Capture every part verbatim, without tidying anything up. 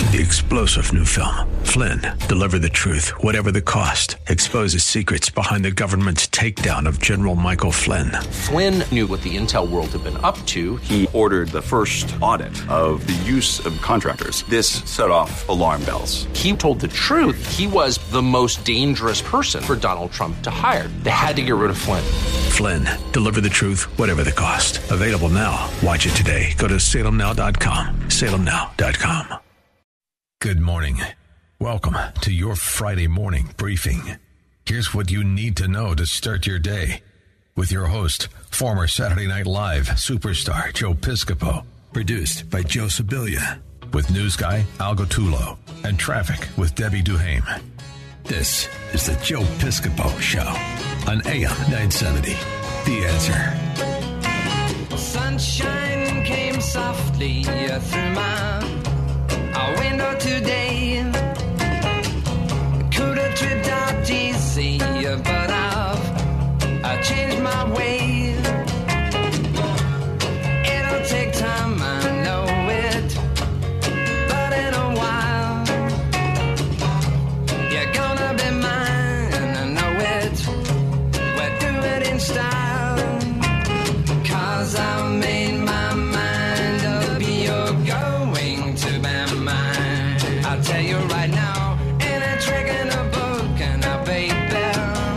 The explosive new film, Flynn, deliver the truth, whatever the cost, exposes secrets behind the government's takedown of General Michael Flynn. Flynn knew what the intel world had been up to. He ordered the first audit of the use of contractors. This set off alarm bells. He told the truth. He was the most dangerous person for Donald Trump to hire. They had to get rid of Flynn. Flynn, deliver the truth, whatever the cost. Available now. Watch it today. Go to salem now dot com. salem now dot com. Good morning. Welcome to your Friday morning briefing. Here's what you need to know to start your day with your host, former Saturday Night Live superstar Joe Piscopo. Produced by Joe Sibilia. With news guy Al Gottulo and traffic with Debbie Duhame. This is the Joe Piscopo Show on A M nine seventy. The Answer. Sunshine came softly through my our window today. Could have tripped out easy, but I've I changed my way. It'll take time, I know it, but in a while you're gonna be mine. I know it. We'll do it in style, 'cause I made my mind up. You're going to be mine. I'll tell you right now, ain't a trick in a book, and a baby,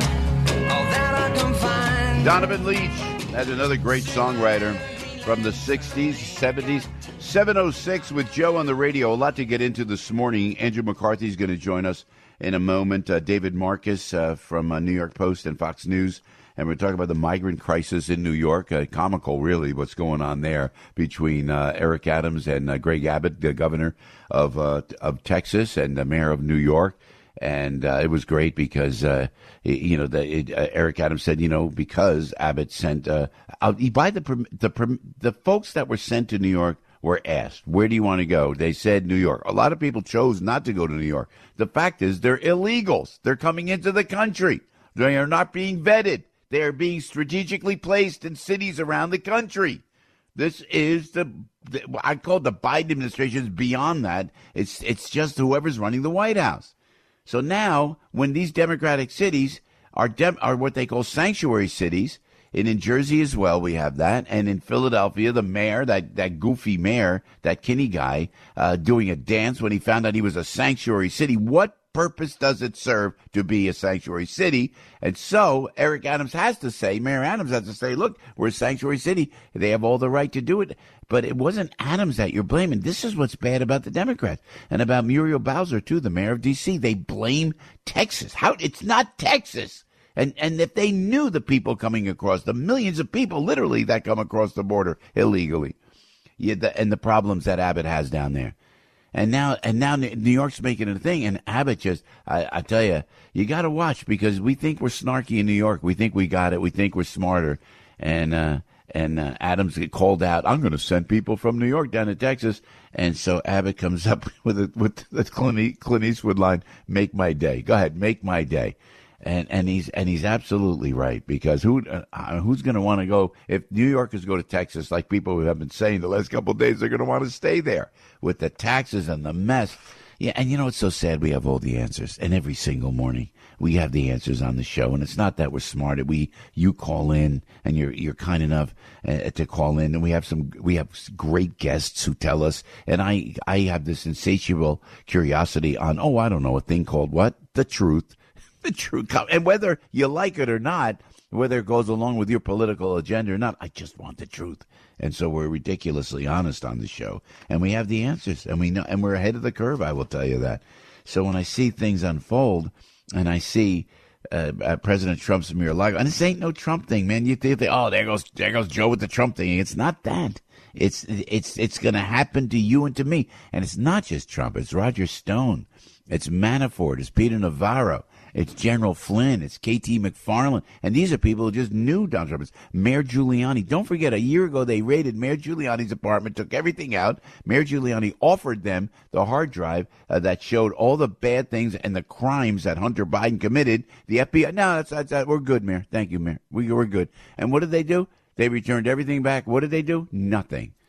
all that I can find. Donovan Leitch has another great songwriter from the sixties, seventies. seven oh six with Joe on the radio. A lot to get into this morning. Andrew McCarthy is going to join us in a moment. Uh, David Marcus uh, from uh, New York Post and Fox News. And we're talking about the migrant crisis in New York. Uh, comical, really, what's going on there between uh, Eric Adams and uh, Greg Abbott, the governor of uh, of Texas and the mayor of New York. And uh, it was great because, uh, it, you know, the, it, uh, Eric Adams said, you know, because Abbott sent uh, out, by the, the the folks that were sent to New York were asked, where do you want to go? They said New York. A lot of people chose not to go to New York. The fact is they're illegals. They're coming into the country. They are not being vetted. They are being strategically placed in cities around the country. This is the, the I call the Biden administration is beyond that. It's it's just whoever's running the White House. So now, when these Democratic cities are dem- are what they call sanctuary cities, and in Jersey as well, we have that, and in Philadelphia, the mayor, that, that goofy mayor, that Kinney guy, uh, doing a dance when he found out he was a sanctuary city. What purpose does it serve to be a sanctuary city? And so Eric Adams has to say, Mayor Adams has to say, look, we're a sanctuary city. They have all the right to do it. But it wasn't Adams that you're blaming. This is what's bad about the Democrats and about Muriel Bowser, too, the mayor of D C. They blame Texas. How? It's not Texas. And and if they knew the people coming across, the millions of people literally that come across the border illegally, yeah, the, and the problems that Abbott has down there. And now, and now New York's making it a thing, and Abbott just, I, I tell you, you got to watch, because we think we're snarky in New York. We think we got it. We think we're smarter. And, uh, and, uh, Adams get called out. I'm going to send people from New York down to Texas. And so Abbott comes up with a, with the Clint, Clint Eastwood line, make my day. Go ahead, make my day. And, and he's, and he's absolutely right, because who, uh, who's going to want to go, if New Yorkers go to Texas, like people who have been saying the last couple of days, they're going to want to stay there with the taxes and the mess. Yeah. And you know, it's so sad. We have all the answers, and every single morning we have the answers on the show. And it's not that we're smart. We, you call in, and you're, you're kind enough uh, to call in, and we have some, we have great guests who tell us. And I, I have this insatiable curiosity on, oh, I don't know, a thing called what? The truth. The truth, and whether you like it or not, whether it goes along with your political agenda or not, I just want the truth. And so we're ridiculously honest on the show, and we have the answers, and we know, and we're ahead of the curve. I will tell you that. So when I see things unfold, and I see uh, uh, President Trump's Mar-a-Lago, and this ain't no Trump thing, man. You think, oh, there goes there goes Joe with the Trump thing. It's not that. It's it's it's going to happen to you and to me, and it's not just Trump. It's Roger Stone. It's Manafort. It's Peter Navarro. It's General Flynn. It's K T McFarland. And these are people who just knew Donald Trump. It's Mayor Giuliani. Don't forget, a year ago they raided Mayor Giuliani's apartment, took everything out. Mayor Giuliani offered them the hard drive uh, that showed all the bad things and the crimes that Hunter Biden committed. The F B I, no, that's, that's, that, we're good, Mayor. Thank you, Mayor. We, we're good. And what did they do? They returned everything back. What did they do? Nothing.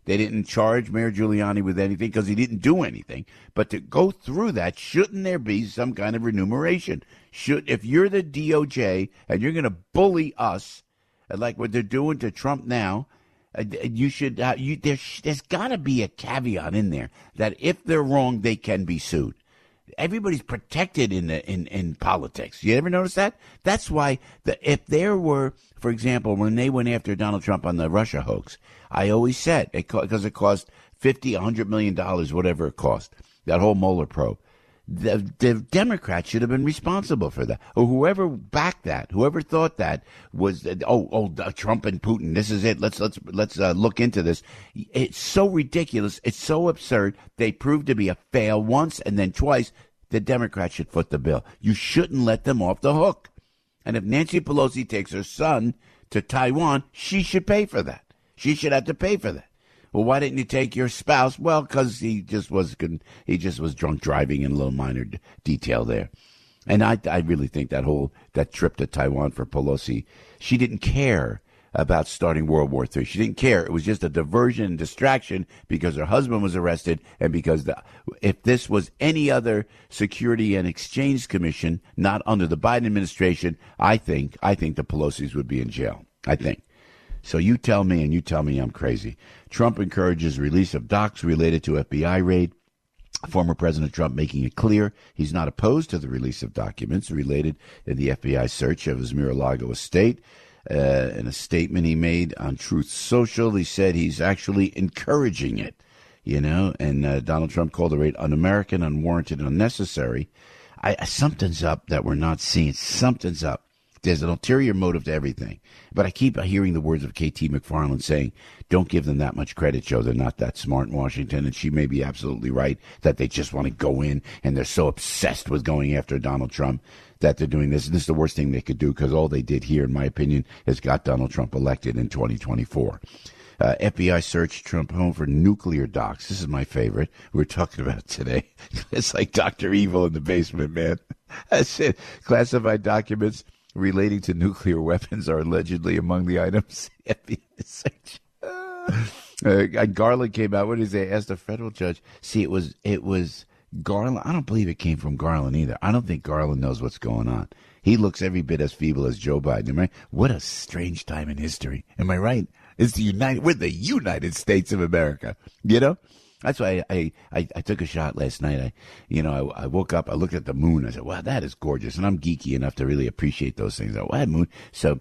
They didn't charge Mayor Giuliani with anything because he didn't do anything. But to go through that, shouldn't there be some kind of remuneration? Should, if you're the D O J and you're going to bully us, like what they're doing to Trump now, uh, you should. Uh, you, there, there's got to be a caveat in there that if they're wrong, they can be sued. Everybody's protected in the, in in politics. You ever notice that? That's why the, if there were, for example, when they went after Donald Trump on the Russia hoax, I always said it because it cost fifty, a hundred million dollars, whatever it cost. That whole Mueller probe. The, the Democrats should have been responsible for that, or whoever backed that, whoever thought that was oh oh Trump and Putin. This is it. Let's let's let's uh, look into this. It's so ridiculous. It's so absurd. They proved to be a fail once and then twice. The Democrats should foot the bill. You shouldn't let them off the hook. And if Nancy Pelosi takes her son to Taiwan, she should pay for that. She should have to pay for that. Well, why didn't you take your spouse? Well, because he just was he just was drunk driving in a little minor d- detail there. And I, I really think that whole that trip to Taiwan for Pelosi, she didn't care about starting World War Three. She didn't care. It was just a diversion and distraction because her husband was arrested and because the, if this was any other Security and Exchange Commission, not under the Biden administration, I think I think the Pelosi's would be in jail. I think. So you tell me, and you tell me I'm crazy. Trump encourages release of docs related to F B I raid. Former President Trump making it clear he's not opposed to the release of documents related in the F B I search of his Mar-a-Lago estate. Uh, in a statement he made on Truth Social, he said he's actually encouraging it, you know, and uh, Donald Trump called the raid un-American, unwarranted, and unnecessary. I, something's up that we're not seeing. Something's up. There's an ulterior motive to everything. But I keep hearing the words of K T McFarland saying, don't give them that much credit, Joe. They're not that smart in Washington. And she may be absolutely right that they just want to go in and they're so obsessed with going after Donald Trump that they're doing this. And this is the worst thing they could do because all they did here, in my opinion, is got Donald Trump elected in twenty twenty-four. Uh, F B I searched Trump home for nuclear docs. This is my favorite. We're talking about it today. It's like Doctor Evil in the basement, man. That's it. Classified documents relating to nuclear weapons are allegedly among the items F B I search. Uh, Garland came out. What did they asked a federal judge? See, it was it was Garland. I don't believe it came from Garland either. I don't think Garland knows what's going on. He looks every bit as feeble as Joe Biden. Am I? What a strange time in history. Am I right? It's the United. We're the United States of America. You know. That's why I, I, I took a shot last night. I, you know, I, I woke up, I looked at the moon. I said, wow, that is gorgeous. And I'm geeky enough to really appreciate those things. I said, wow, moon. So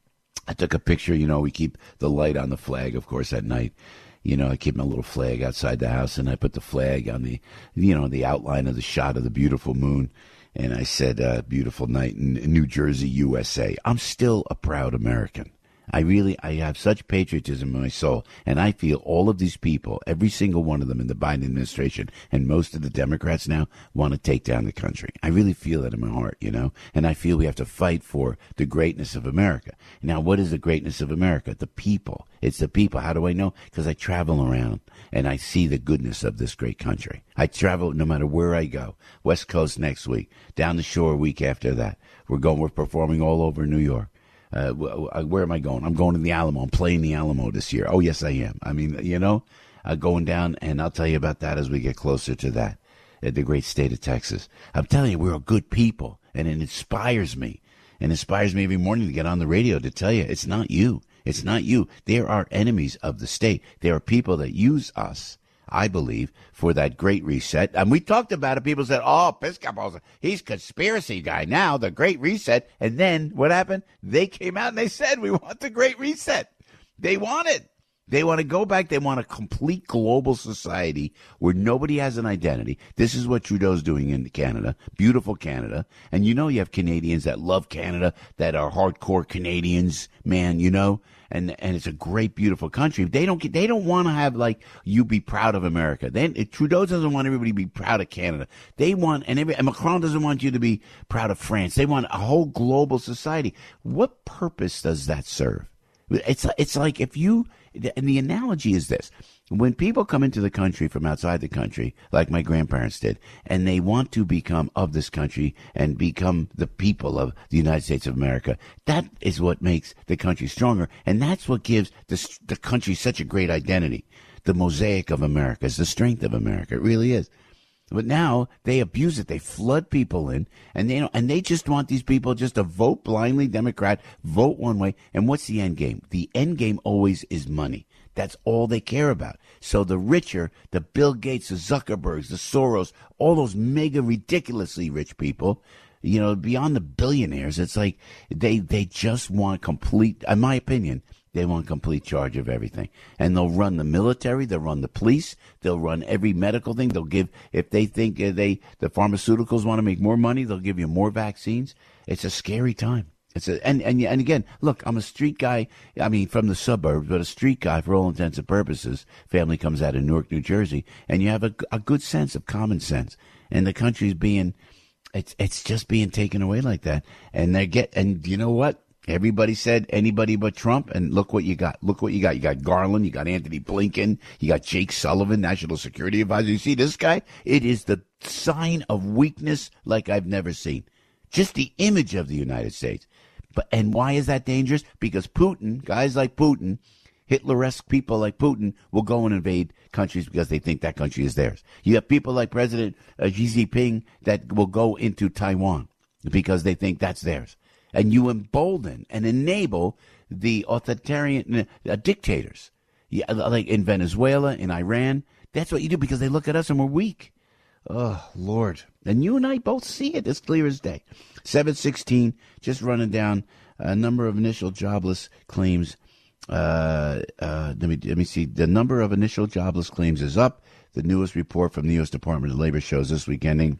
I took a picture. You know, we keep the light on the flag, of course, at night. You know, I keep my little flag outside the house, and I put the flag on the, you know, the outline of the shot of the beautiful moon. And I said, uh, beautiful night in, in New Jersey, U S A. I'm still a proud American. I really, I have such patriotism in my soul, and I feel all of these people, every single one of them in the Biden administration, and most of the Democrats now, want to take down the country. I really feel that in my heart, you know, and I feel we have to fight for the greatness of America. Now, what is the greatness of America? The people. It's the people. How do I know? Because I travel around, and I see the goodness of this great country. I travel no matter where I go. West Coast next week, down the shore a week after that. We're going, we're performing all over New York. Uh, where am I going? I'm going to the Alamo. I'm playing the Alamo this year. Oh, yes, I am. I mean, you know, uh, going down, and I'll tell you about that as we get closer to that, at the great state of Texas. I'm telling you, we're a good people, and it inspires me. It inspires me every morning to get on the radio to tell you, it's not you. It's not you. There are enemies of the state. There are people that use us, I believe, for that great reset. And we talked about it. People said, oh, Piscopo's, he's conspiracy guy now, the great reset. And then what happened? They came out and they said, we want the great reset. They want it. They want to go back. They want a complete global society where nobody has an identity. This is what Trudeau's doing in Canada, beautiful Canada. And you know you have Canadians that love Canada, that are hardcore Canadians, man, you know. And and it's a great, beautiful country. They don't they don't want to have, like, you be proud of America. Then Trudeau doesn't want everybody to be proud of Canada. They want, and, every, and Macron doesn't want you to be proud of France. They want a whole global society. What purpose does that serve? It's it's like if you, and the analogy is this. When people come into the country from outside the country, like my grandparents did, and they want to become of this country and become the people of the United States of America, that is what makes the country stronger. And that's what gives the, the country such a great identity. the mosaic of America. It's the strength of America. It really is. But now they abuse it. They flood people in, and they and they just want these people just to vote blindly Democrat, vote one way. And what's the end game? The end game always is money. That's all they care about. So the richer, the Bill Gates, the Zuckerbergs, the Soros, all those mega ridiculously rich people, you know, beyond the billionaires, it's like they they just want complete, in my opinion, they want complete charge of everything. And they'll run the military, they'll run the police, they'll run every medical thing. They'll give, if they think they the pharmaceuticals want to make more money, they'll give you more vaccines. It's a scary time. It's a, and, and and again, look, I'm a street guy, I mean, from the suburbs, but a street guy for all intents and purposes. Family comes out of Newark, New Jersey, and you have a, a good sense of common sense. And the country's being, it's it's just being taken away like that. And they get, and you know what? Everybody said anybody but Trump, and look what you got. Look what you got. You got Garland, you got Anthony Blinken, you got Jake Sullivan, National Security Advisor. You see this guy? It is the sign of weakness like I've never seen. Just the image of the United States. But and why is that dangerous? Because Putin, guys like Putin, Hitler-esque people like Putin will go and invade countries because they think that country is theirs. You have people like President uh, Xi Jinping that will go into Taiwan because they think that's theirs. And you embolden and enable the authoritarian uh, dictators, yeah, like in Venezuela, in Iran. That's what you do because they look at us and we're weak. Oh, Lord. And you and I both see it as clear as day. seven sixteen, just running down a number of initial jobless claims. Uh, uh, let me let me see. The number of initial jobless claims is up. The newest report from the U S Department of Labor shows this week ending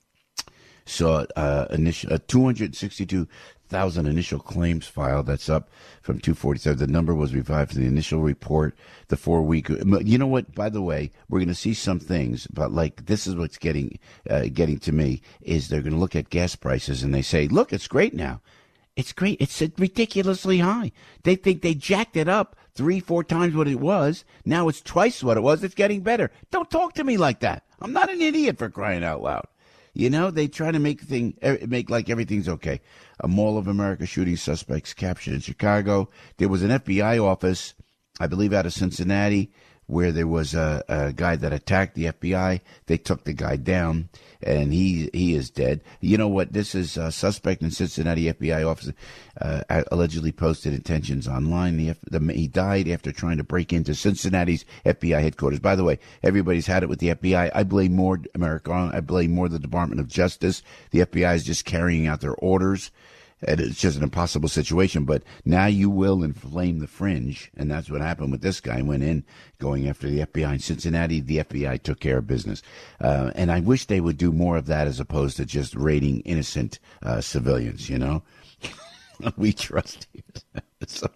saw uh, initial uh, two hundred sixty-two thousand initial claims filed. That's up from two forty-seven. The number was revived for the initial report. The four week. You know what? By the way, we're going to see some things, but like this is what's getting uh, getting to me is they're going to look at gas prices and they say, look, it's great now. It's great. It's ridiculously high. They think they jacked it up three, four times what it was. Now it's twice what it was. It's getting better. Don't talk to me like that. I'm not an idiot, for crying out loud. You know, they try to make thing make like everything's okay. A Mall of America shooting suspects captured in Chicago. There was an F B I office, I believe, out of Cincinnati, where there was a, a guy that attacked the F B I. They took the guy down, and he he is dead. You know what? This is a suspect in Cincinnati. F B I officer uh, allegedly posted intentions online. The, F, the he died after trying to break into Cincinnati's F B I headquarters. By the way, everybody's had it with the F B I. I blame more America. I blame more the Department of Justice. The F B I is just carrying out their orders. And it's just an impossible situation, but now you will inflame the fringe, and that's what happened with this guy. Went in going after the F B I in Cincinnati. The F B I took care of business, uh, and I wish they would do more of that as opposed to just raiding innocent uh, civilians. You know, we trust you. So,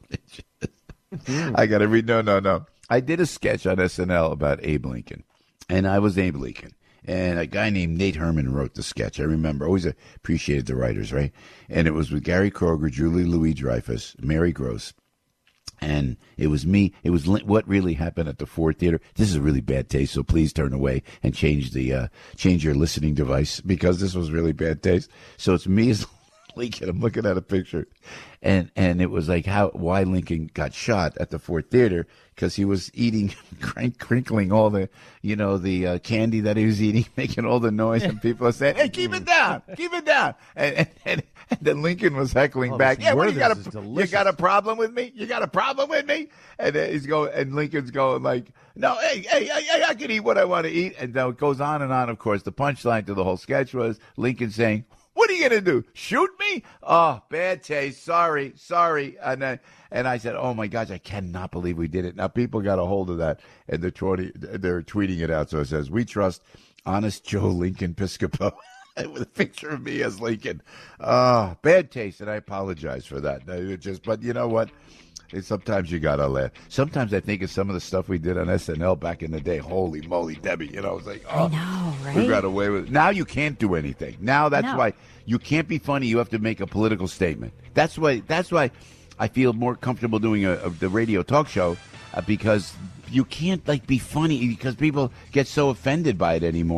I got to read. No, no, no. I did a sketch on S N L about Abe Lincoln, and I was Abe Lincoln. And a guy named Nate Herman wrote the sketch. I remember, always appreciated the writers, right? And it was with Gary Kroger, Julie Louis-Dreyfus, Mary Gross. And it was me. It was what really happened at the Ford Theater. This is a really bad taste, so please turn away and change the uh, change your listening device because this was really bad taste. So it's me as Lincoln. I'm looking at a picture, and and it was like how why Lincoln got shot at the Ford Theater because he was eating, crinkling all the, you know, the uh, candy that he was eating, making all the noise, and people are saying, "Hey, keep it down, keep it down," and and, and, and then Lincoln was heckling oh, back, "Yeah, what, you got a delicious. you got a problem with me? You got a problem with me?" And uh, he's going, and Lincoln's going like, "No, hey, hey, hey, I can eat what I want to eat," and then it goes on and on. Of course, the punchline to the whole sketch was Lincoln saying, "What are you going to do? Shoot me?" Oh, bad taste. Sorry, sorry. And then, and I said, "Oh my gosh, I cannot believe we did it." Now people got a hold of that, and they're tweeting, they're tweeting it out. So it says, "We trust honest Joe Lincoln Piscopo," with a picture of me as Lincoln. Oh, bad taste, and I apologize for that. It just, but you know what? Sometimes you gotta laugh. Sometimes I think of some of the stuff we did on S N L back in the day. Holy moly, Debbie! You know, it's like, oh, I know, right? We got away with it. Now you can't do anything. Now that's No. why you can't be funny. You have to make a political statement. That's why. That's why I feel more comfortable doing a, a the radio talk show uh, because you can't like be funny because people get so offended by it anymore.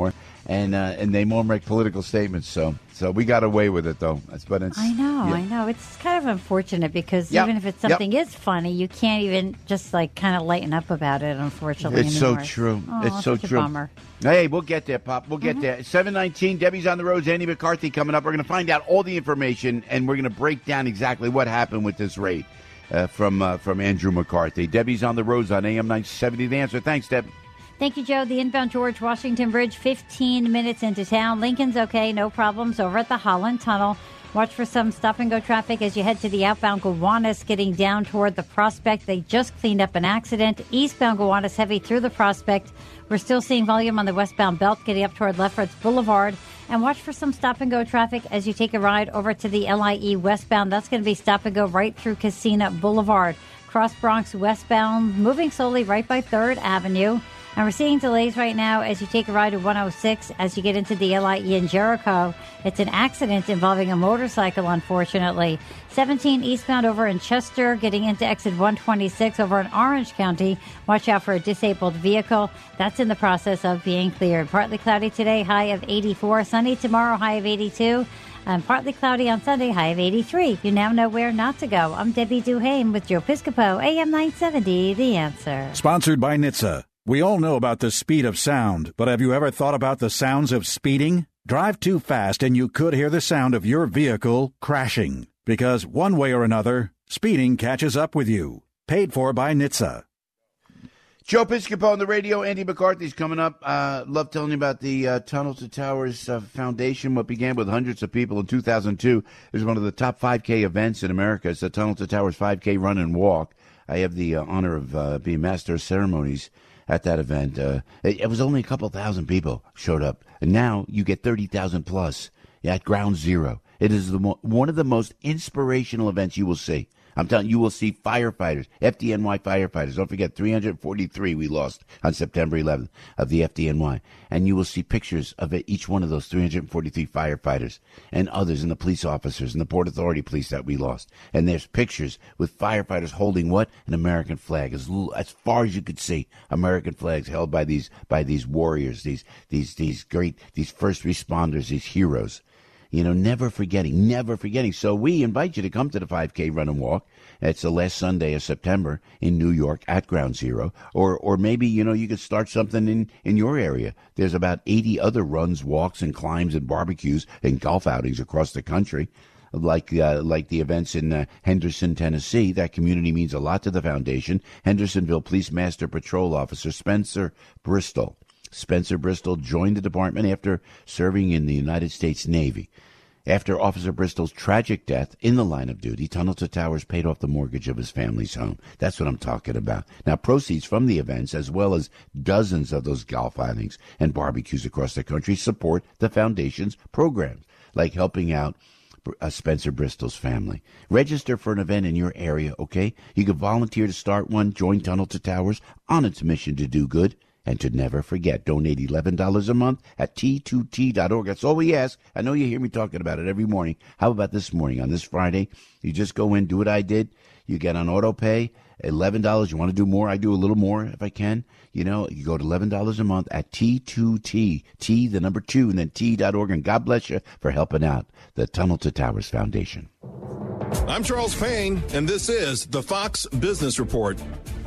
and uh, and they won't make political statements. So so we got away with it, though. That's, but it's, I know, yeah. I know. It's kind of unfortunate because Yep. even if it's Yep. something is funny, you can't even just like kind of lighten up about it, unfortunately. It's anymore. so true. Oh, it's so such a true. bummer. Hey, we'll get there, Pop. We'll get Mhm. there. seven nineteen, Debbie's on the roads. Andy McCarthy coming up. We're going to find out all the information, and we're going to break down exactly what happened with this raid uh, from uh, from Andrew McCarthy. Debbie's on the roads on A M nine seventy. The Answer. Thanks, Deb. Thank you, Joe. The inbound George Washington Bridge, fifteen minutes into town. Lincoln's okay, no problems over at the Holland Tunnel. Watch for some stop-and-go traffic as you head to the outbound Gowanus, getting down toward the Prospect. They just cleaned up an accident. Eastbound Gowanus heavy through the Prospect. We're still seeing volume on the westbound belt getting up toward Lefferts Boulevard. And watch for some stop-and-go traffic as you take a ride over to the L I E westbound. That's going to be stop-and-go right through Casina Boulevard. Cross Bronx westbound, moving slowly right by third Avenue. And we're seeing delays right now as you take a ride to one oh six as you get into the L I E in Jericho. It's an accident involving a motorcycle, unfortunately. seventeen eastbound over in Chester, getting into exit one twenty-six over in Orange County. Watch out for a disabled vehicle. That's in the process of being cleared. Partly cloudy today, high of eighty-four. Sunny tomorrow, high of eighty-two. And partly cloudy on Sunday, high of eighty-three. You now know where not to go. I'm Debbie Duhane with Joe Piscopo, A M nine seventy, The Answer. Sponsored by N H T S A. We all know about the speed of sound, but have you ever thought about the sounds of speeding? Drive too fast and you could hear the sound of your vehicle crashing. Because one way or another, speeding catches up with you. Paid for by N H T S A. Joe Piscopo on the radio. Andy McCarthy's coming up. Uh, love telling you about the uh, Tunnel to Towers uh, Foundation. What began with hundreds of people in two thousand two is one of the top five K events in America. It's the Tunnel to Towers five K run and walk. I have the uh, honor of uh, being master of ceremonies at that event. Uh, it, it was only a couple thousand people showed up. And now you get thirty thousand plus at Ground Zero. It is the mo- one of the most inspirational events you will see. I'm telling you, you will see firefighters, F D N Y firefighters. Don't forget, three hundred forty-three we lost on September eleventh of the F D N Y. And you will see pictures of it, each one of those three hundred forty-three firefighters and others and the police officers and the Port Authority police that we lost. And there's pictures with firefighters holding what? An American flag. As, as far as you could see, American flags held by these by these warriors, these these these great, these first responders, these heroes. You know, never forgetting, never forgetting. So we invite you to come to the five K run and walk. It's the last Sunday of September in New York at Ground Zero. Or or maybe, you know, you could start something in, in your area. There's about eighty other runs, walks, and climbs and barbecues and golf outings across the country. Like uh, like the events in uh, Henderson, Tennessee. That community means a lot to the foundation. Hendersonville Police Master Patrol Officer Spencer Bristol. Spencer Bristol joined the department after serving in the United States Navy. After Officer Bristol's tragic death in the line of duty, Tunnel to Towers paid off the mortgage of his family's home. That's what I'm talking about. Now, proceeds from the events, as well as dozens of those golf outings and barbecues across the country, support the foundation's programs, like helping out uh, Spencer Bristol's family. Register for an event in your area, okay? You can volunteer to start one, join Tunnel to Towers on its mission to do good. And to never forget, donate eleven dollars a month at T two T dot org. That's all we ask. I know you hear me talking about it every morning. How about this morning, on this Friday? You just go in, do what I did. You get on auto pay, eleven dollars. You want to do more? I do a little more if I can. You know, you go to eleven dollars a month at T two T, T, the number two, and then T dot org. And God bless you for helping out the Tunnel to Towers Foundation. I'm Charles Payne, and this is the Fox Business Report.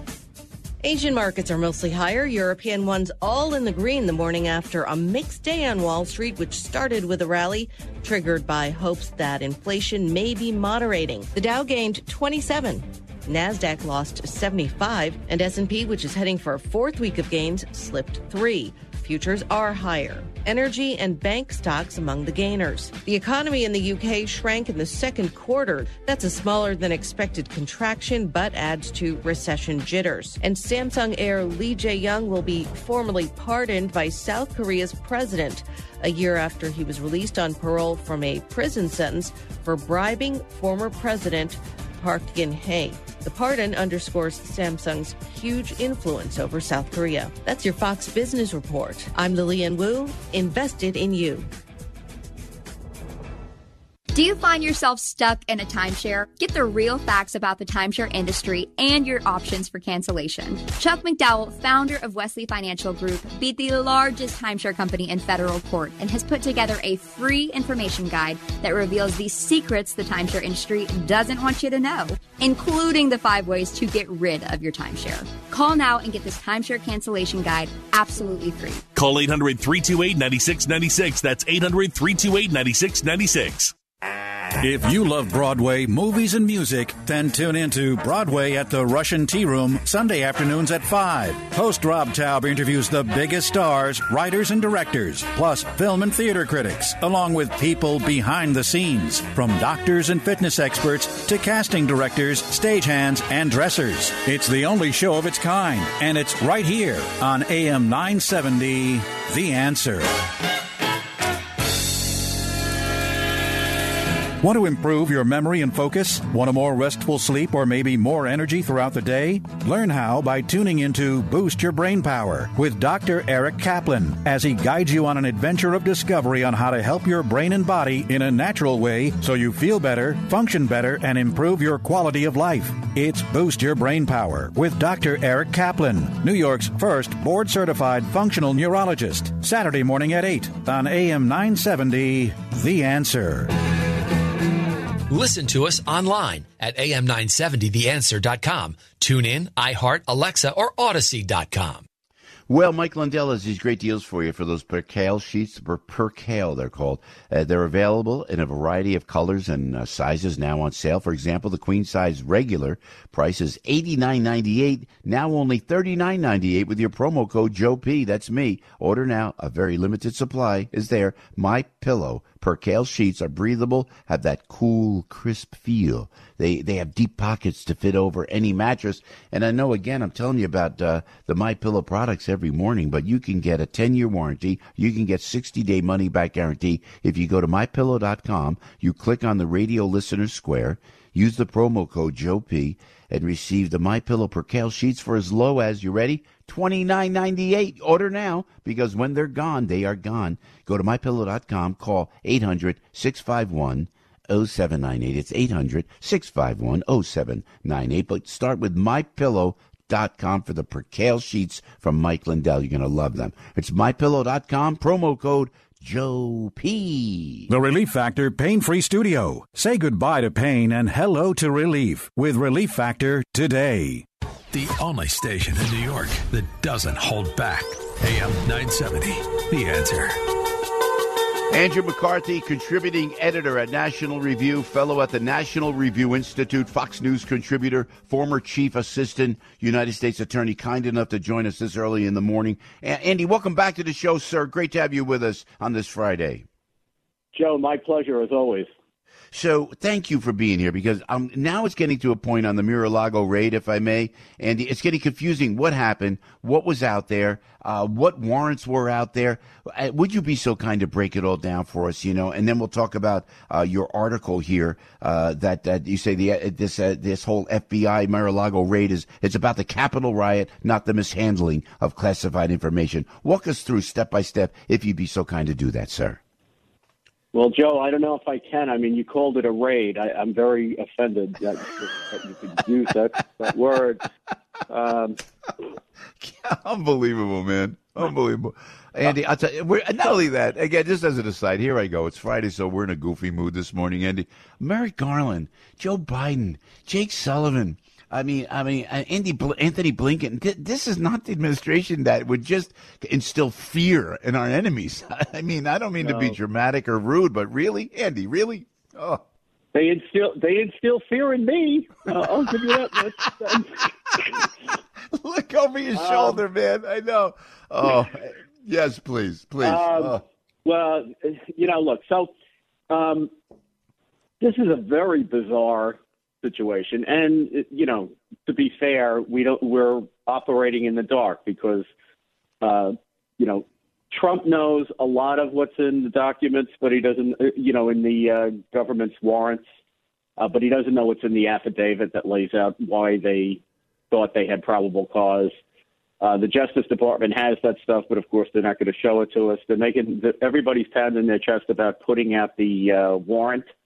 Asian markets are mostly higher. European ones all in the green the morning after a mixed day on Wall Street, which started with a rally triggered by hopes that inflation may be moderating. The Dow gained twenty-seven. NASDAQ lost seventy-five, and S and P, which is heading for a fourth week of gains, slipped three. Futures are higher. Energy and bank stocks among the gainers. The economy in the U K shrank in the second quarter. That's a smaller than expected contraction, but adds to recession jitters. And Samsung heir Lee Jae-young will be formally pardoned by South Korea's president a year after he was released on parole from a prison sentence for bribing former president Park Geun-hye. The pardon underscores Samsung's huge influence over South Korea. That's your Fox Business Report. I'm Lillian Wu, invested in you. Do you find yourself stuck in a timeshare? Get the real facts about the timeshare industry and your options for cancellation. Chuck McDowell, founder of Wesley Financial Group, beat the largest timeshare company in federal court and has put together a free information guide that reveals the secrets the timeshare industry doesn't want you to know, including the five ways to get rid of your timeshare. Call now and get this timeshare cancellation guide absolutely free. Call eight hundred, three two eight, nine six nine six. That's eight hundred, three two eight, nine six nine six. If you love Broadway, movies, and music, then tune into Broadway at the Russian Tea Room Sunday afternoons at five. Host Rob Taub interviews the biggest stars, writers, and directors, plus film and theater critics, along with people behind the scenes, from doctors and fitness experts to casting directors, stagehands, and dressers. It's the only show of its kind, and it's right here on A M nine seventy, The Answer. Want to improve your memory and focus? Want a more restful sleep or maybe more energy throughout the day? Learn how by tuning into Boost Your Brain Power with Doctor Eric Kaplan as he guides you on an adventure of discovery on how to help your brain and body in a natural way so you feel better, function better, and improve your quality of life. It's Boost Your Brain Power with Doctor Eric Kaplan, New York's first board-certified functional neurologist. Saturday morning at eight on A M nine seventy, The Answer. Listen to us online at A M nine seventy the answer dot com. Tune in, iHeart, Alexa, or Odyssey dot com. Well, Mike Lindell has these great deals for you for those percale sheets, per percale they're called. Uh, they're available in a variety of colors and uh, sizes now on sale. For example, the queen size regular price is eighty-nine ninety-eight, now only thirty-nine ninety-eight with your promo code Joe P. That's me. Order now. A very limited supply is there. My Pillow percale sheets are breathable, have that cool, crisp feel. They they have deep pockets to fit over any mattress. And I know, again, I'm telling you about uh, the My Pillow products every morning, but you can get a ten-year warranty. You can get sixty-day money-back guarantee. If you go to my pillow dot com, you click on the radio listener square, use the promo code Joe P, and receive the My Pillow percale sheets for as low as, you ready, twenty-nine ninety-eight. Order now, because when they're gone, they are gone. Go to my pillow dot com, call eight hundred, six five one, oh seven nine eight. It's eight hundred, six five one, oh seven nine eight. But start with my pillow dot com for the percale sheets from Mike Lindell. You're going to love them. It's my pillow dot com, promo code Joe P. The Relief Factor Pain-Free Studio. Say goodbye to pain and hello to relief with Relief Factor today. The only station in New York that doesn't hold back. A M nine seventy, The Answer. Andrew McCarthy, contributing editor at National Review, fellow at the National Review Institute, Fox News contributor, former chief assistant, United States attorney, kind enough to join us this early in the morning. A- Andy, welcome back to the show, sir. Great to have you with us on this Friday. Joe, my pleasure as always. So thank you for being here, because um, now it's getting to a point on the Mar-a-Lago raid, if I may, and it's getting confusing. What happened? What was out there? Uh, what warrants were out there? Uh, would you be so kind to break it all down for us, you know? And then we'll talk about uh, your article here uh, that, that you say the uh, this uh, this whole F B I Mar-a-Lago raid is it's about the Capitol riot, not the mishandling of classified information. Walk us through step by step, if you'd be so kind to do that, sir. Well, Joe, I don't know if I can. I mean, you called it a raid. I, I'm very offended that, that you could use that, that word. Um, Unbelievable, man. Unbelievable. Andy, I'll tell you, we're, not only that, again, just as an aside, here I go. It's Friday, so we're in a goofy mood this morning, Andy. Merrick Garland, Joe Biden, Jake Sullivan. I mean, I mean, Andy, Anthony Blinken. This is not the administration that would just instill fear in our enemies. I mean, I don't mean no. to be dramatic or rude, but really, Andy, really? Oh, they instill they instill fear in me. Uh, I'll give you that. That's, Look over your um, shoulder, man. I know. Oh, yes, please, please. Um, oh. Well, you know, look. So, um, this is a very bizarre situation, and you know, to be fair, we don't we're operating in the dark because uh you know, Trump knows a lot of what's in the documents, but he doesn't, you know, in the uh, government's warrants, uh, but he doesn't know what's in the affidavit that lays out why they thought they had probable cause. Uh, the Justice Department has that stuff, but of course they're not going to show it to us. They're making everybody's pounding their chest about putting out the uh, warrant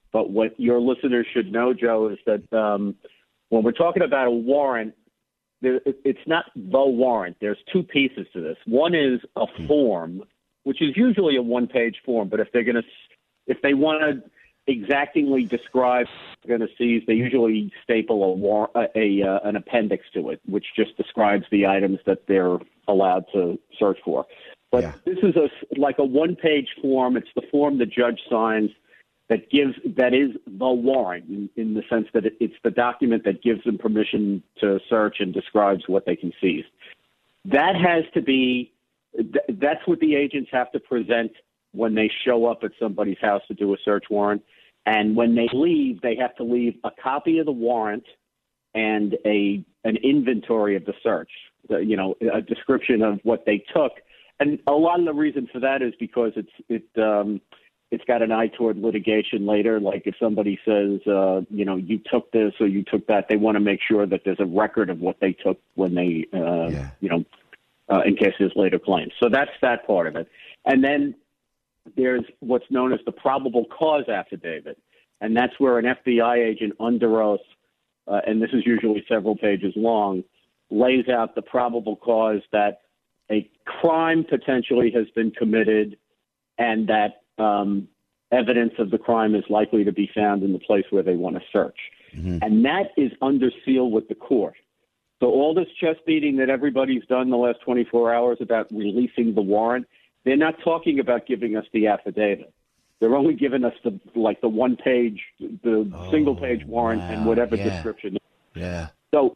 But what your listeners should know, Joe, is that um, when we're talking about a warrant, there, it's not the warrant. There's two pieces to this. One is a form, which is usually a one-page form. But if they're going to, if they want to exactingly describe what they're going to seize, they usually staple a, war, a, a uh, an appendix to it, which just describes the items that they're allowed to search for. But yeah. this is a like a one-page form. It's the form the judge signs that gives that is the warrant in, in the sense that it, it's the document that gives them permission to search and describes what they can seize. That has to be th- that's what the agents have to present when they show up at somebody's house to do a search warrant. And when they leave, they have to leave a copy of the warrant and a an inventory of the search, the, you know, a description of what they took. And a lot of the reason for that is because it's it um, it's got an eye toward litigation later. Like if somebody says, uh, you know, you took this or you took that, they want to make sure that there's a record of what they took when they, uh, yeah. you know, uh, in case there's later claims. So that's that part of it. And then there's what's known as the probable cause affidavit. And that's where an F B I agent under oath, uh, and this is usually several pages long, lays out the probable cause that a crime potentially has been committed and that um, evidence of the crime is likely to be found in the place where they want to search. Mm-hmm. And that is under seal with the court. So all this chest beating that everybody's done the last twenty-four hours about releasing the warrant, they're not talking about giving us the affidavit. They're only giving us the like the one page, the oh, single page warrant wow. and whatever yeah. description. Yeah. So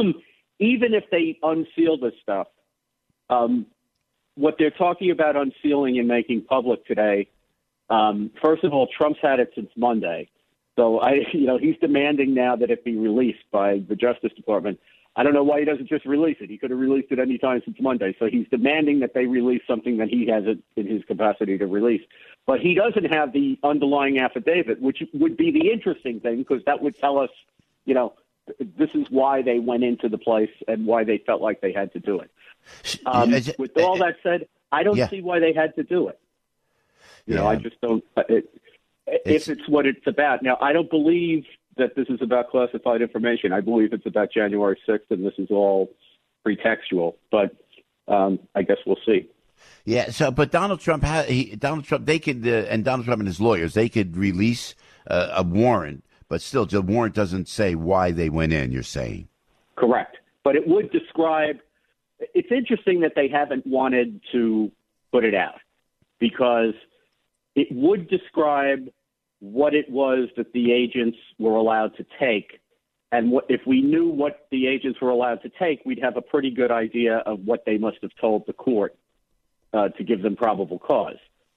even if they unseal this stuff, um, what they're talking about unsealing and making public today, um, first of all, Trump's had it since Monday. So I, you know, he's demanding now that it be released by the Justice Department. I don't know why he doesn't just release it. He could have released it any time since Monday. So he's demanding that they release something that he has in his capacity to release. But he doesn't have the underlying affidavit, which would be the interesting thing, because that would tell us, you know, this is why they went into the place and why they felt like they had to do it. Um, with all that said, I don't yeah. see why they had to do it. You yeah. know, I just don't. It, it's, if it's what it's about. Now, I don't believe that this is about classified information. I believe it's about January sixth, and this is all pretextual. But um, I guess we'll see. Yeah. So, but Donald Trump, ha- he, Donald Trump, they could, uh, and Donald Trump and his lawyers, they could release uh, a warrant, but still, the warrant doesn't say why they went in. You're saying correct, but it would describe. It's interesting that they haven't wanted to put it out, because it would describe what it was that the agents were allowed to take. And what, if we knew what the agents were allowed to take, we'd have a pretty good idea of what they must have told the court uh, to give them probable cause.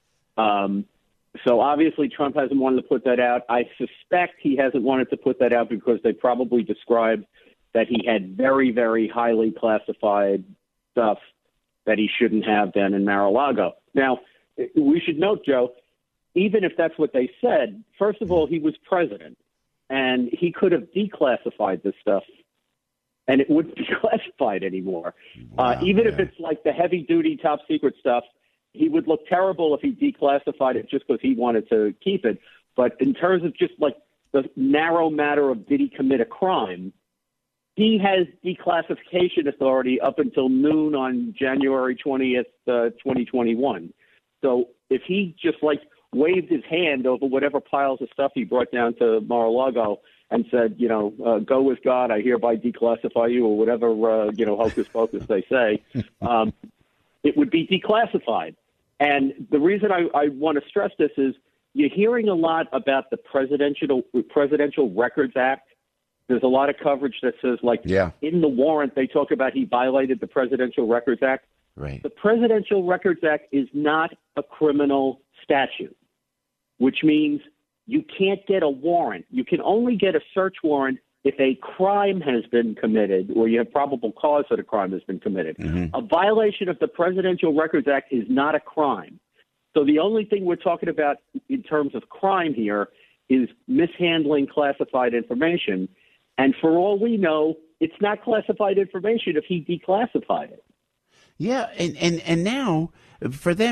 Um, so obviously Trump hasn't wanted to put that out. I suspect he hasn't wanted to put that out because they probably described that he had very, very highly classified stuff that he shouldn't have down in Mar-a-Lago. Now, we should note, Joe, even if that's what they said, first of all, he was president, and he could have declassified this stuff, and it wouldn't be classified anymore. Wow, uh, even yeah. if it's like the heavy-duty top-secret stuff, he would look terrible if he declassified it just because he wanted to keep it. But in terms of just like the narrow matter of did he commit a crime, he has declassification authority up until noon on January twentieth, uh, twenty twenty-one. So if he just like waved his hand over whatever piles of stuff he brought down to Mar-a-Lago and said, you know, uh, go with God, I hereby declassify you, or whatever, uh, you know, hocus pocus they say, um, it would be declassified. And the reason I, I want to stress this is you're hearing a lot about the Presidential Presidential Records Act. There's a lot of coverage that says, like, yeah. in the warrant, they talk about he violated the Presidential Records Act. Right. The Presidential Records Act is not a criminal statute, which means you can't get a warrant. You can only get a search warrant if a crime has been committed or you have probable cause that a crime has been committed. Mm-hmm. A violation of the Presidential Records Act is not a crime. So the only thing we're talking about in terms of crime here is mishandling classified information. And for all we know, it's not classified information if he declassified it. Yeah, and, and, and now for them,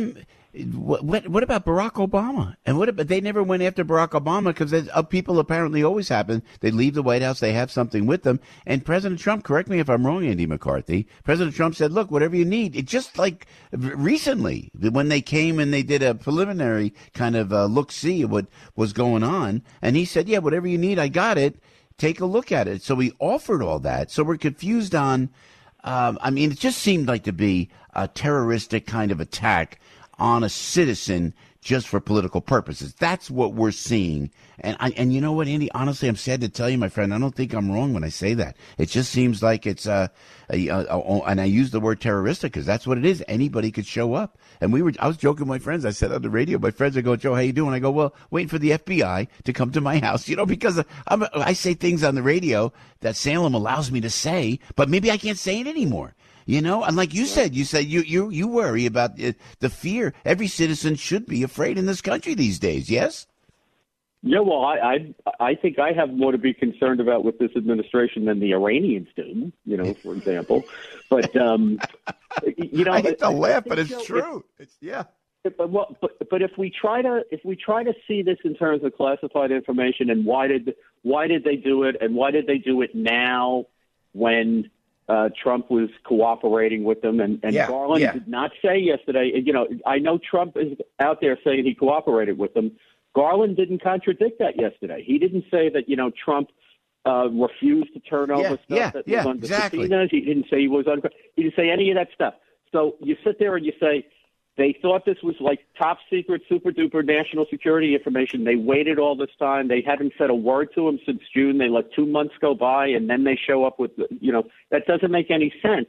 What, what what about Barack Obama? And what about, they never went after Barack Obama because uh, people apparently always happen. They leave the White House, they have something with them. And President Trump, correct me if I'm wrong, Andy McCarthy, President Trump said, look, whatever you need. It just like recently when they came and they did a preliminary kind of uh, look-see of what was going on. And he said, yeah, whatever you need, I got it. Take a look at it. So he offered all that. So we're confused on, um, I mean, it just seemed like to be a terroristic kind of attack on a citizen just for political purposes. That's what we're seeing. And I, and you know what, Andy, honestly, I'm sad to tell you, my friend, I don't think I'm wrong when I say that. It just seems like it's, uh, a, a, a, and I use the word terroristic because that's what it is. Anybody could show up. And we were, I was joking with my friends. I said on the radio, my friends are going, Joe, how you doing? I go, well, waiting for the F B I to come to my house, you know, because I'm, I say things on the radio that Salem allows me to say, but maybe I can't say it anymore. You know, and like you said, you said you you you worry about the, the fear. Every citizen should be afraid in this country these days. Yes. Yeah, well, I, I I think I have more to be concerned about with this administration than the Iranians do. You know, for example. But um, you know, I hate to I, laugh, I but it's so, true. If, it's yeah. But, well, but but if we try to if we try to see this in terms of classified information and why did why did they do it and why did they do it now when Uh, Trump was cooperating with them, and, and yeah, Garland yeah. did not say yesterday, you know, I know Trump is out there saying he cooperated with them. Garland didn't contradict that yesterday. He didn't say that, you know, Trump uh, refused to turn over yeah, stuff yeah, that yeah, was under exactly. subpoenas. He didn't say he was un- he didn't say any of that stuff. So you sit there and you say, they thought this was like top secret, super duper national security information. They waited all this time. They haven't said a word to him since June. They let two months go by, and then they show up with, the, you know, that doesn't make any sense.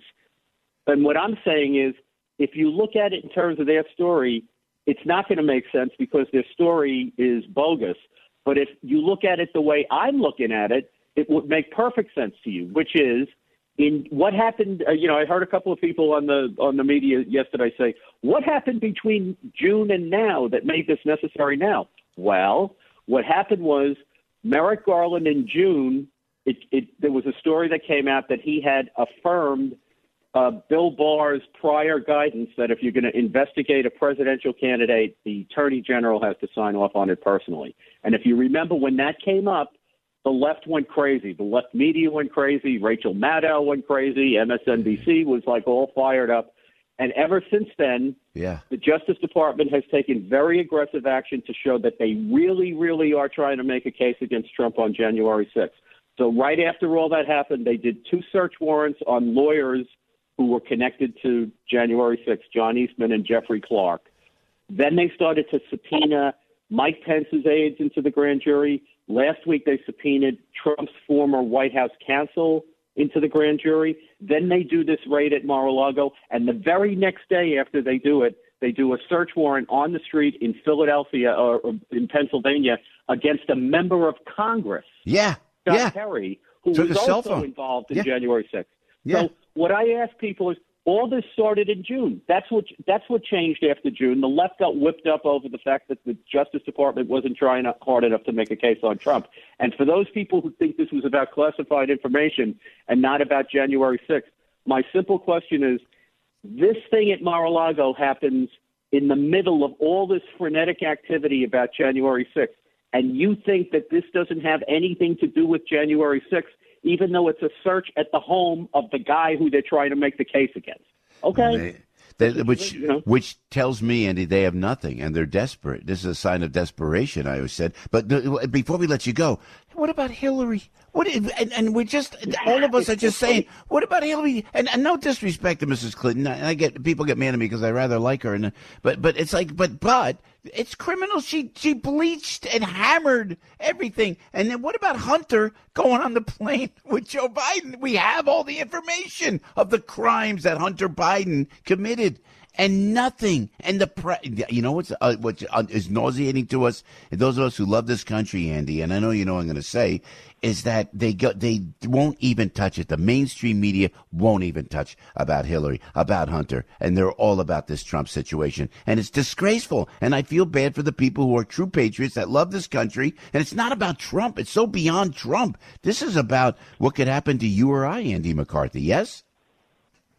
And what I'm saying is, if you look at it in terms of their story, it's not going to make sense because their story is bogus. But if you look at it the way I'm looking at it, it would make perfect sense to you, which is, in what happened, uh, you know, I heard a couple of people on the on the media yesterday say, what happened between June and now that made this necessary now? Well, what happened was Merrick Garland in June, it, it, there was a story that came out that he had affirmed uh, Bill Barr's prior guidance that if you're going to investigate a presidential candidate, the attorney general has to sign off on it personally. And if you remember when that came up, the left went crazy. The left media went crazy. Rachel Maddow went crazy. M S N B C was like all fired up. And ever since then, yeah. the Justice Department has taken very aggressive action to show that they really, really are trying to make a case against Trump on January sixth. So right after all that happened, they did two search warrants on lawyers who were connected to January sixth, John Eastman and Jeffrey Clark. Then they started to subpoena Mike Pence's aides into the grand jury. Last week, they subpoenaed Trump's former White House counsel into the grand jury. Then they do this raid at Mar-a-Lago. And the very next day after they do it, they do a search warrant on the street in Philadelphia or, or in Pennsylvania against a member of Congress, yeah, Scott yeah. Perry, who Took was a cell also phone. involved in Yeah. January sixth. Yeah. So what I ask people is, all this started in June. That's what that's what changed after June. The left got whipped up over the fact that the Justice Department wasn't trying hard enough to make a case on Trump. And for those people who think this was about classified information and not about January sixth, my simple question is, this thing at Mar-a-Lago happens in the middle of all this frenetic activity about January sixth, and you think that this doesn't have anything to do with January sixth, even though it's a search at the home of the guy who they're trying to make the case against. Okay? They, they, which you know. which tells me, Andy, they have nothing, and they're desperate. This is a sign of desperation, I always said. But th- before we let you go, what about Hillary? What? And, and we're just, all of us are just saying, what about Hillary? And, and no disrespect to Missus Clinton. And I get, people get mad at me because I rather like her. And But but it's like, but, but, it's criminal. She she bleached and hammered everything. And then what about Hunter going on the plane with Joe Biden? We have all the information of the crimes that Hunter Biden committed. And nothing. And the pre- you know what's uh, what is nauseating to us, and those of us who love this country, Andy, and I know you know what I'm going to say, is that they go they won't even touch it. The mainstream media won't even touch about Hillary, about Hunter, and they're all about this Trump situation. And it's disgraceful. And I feel bad for the people who are true patriots that love this country. And it's not about Trump. It's so beyond Trump. This is about what could happen to you or I, Andy McCarthy. Yes?